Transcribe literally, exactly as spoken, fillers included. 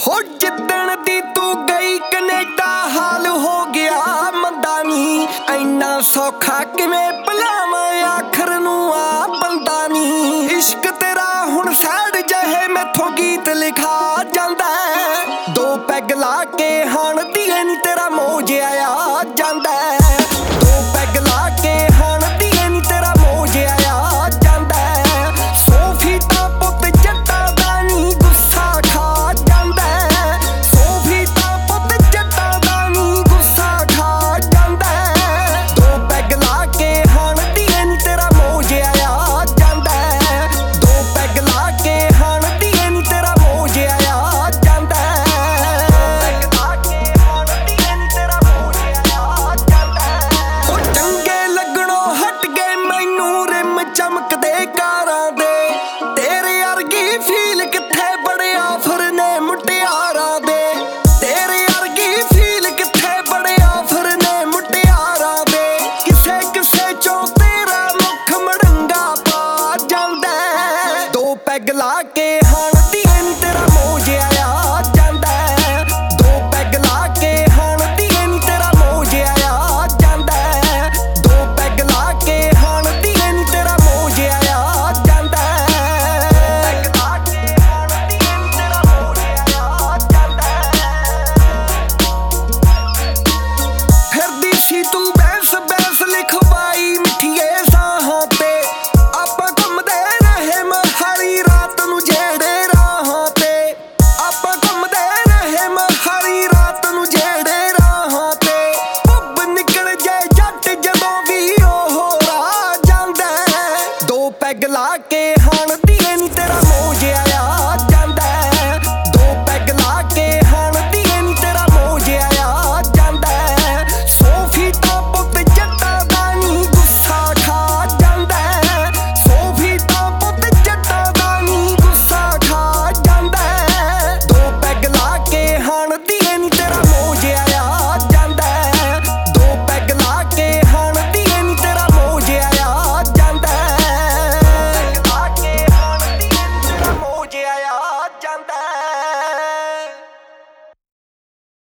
ਹੋ ਜਿੱਦਣ ਦੀ ਤੂੰ ਗਈ ਕਨੇਡਾ ਹਾਲ ਹੋ ਗਿਆ ਮੰਦਾ ਨੀ। ਇੰਨਾ ਸੌਖਾ ਕਿਵੇਂ ਭੁਲਾਵਾਂ ਆਖਰ ਨੂੰ ਆ ਬੰਦਾ ਨੀ। ਇਸ਼ਕ ਤੇਰਾ ਹੁਣ ਸੈਡ ਜਿਹੇ ਮੈਥੋਂ ਗੀਤ ਲਿਖਾ ਜਾਂਦਾ। ਦੋ ਪੈਗ ਲਾ ਕੇ ਹਾਣ ਦੀ ਨੀ ਤੇਰਾ ਮੋਹ ਜਿਹਾ ਆ